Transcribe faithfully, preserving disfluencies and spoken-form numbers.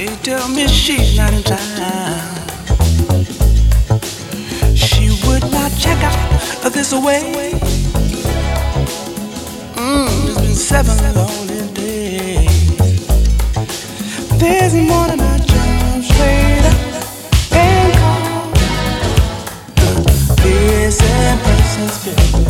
tell me she's not in town. She would not check out this way. Mm, it's been seven lonely days. This morning I jumped straight up and called the missing persons bill.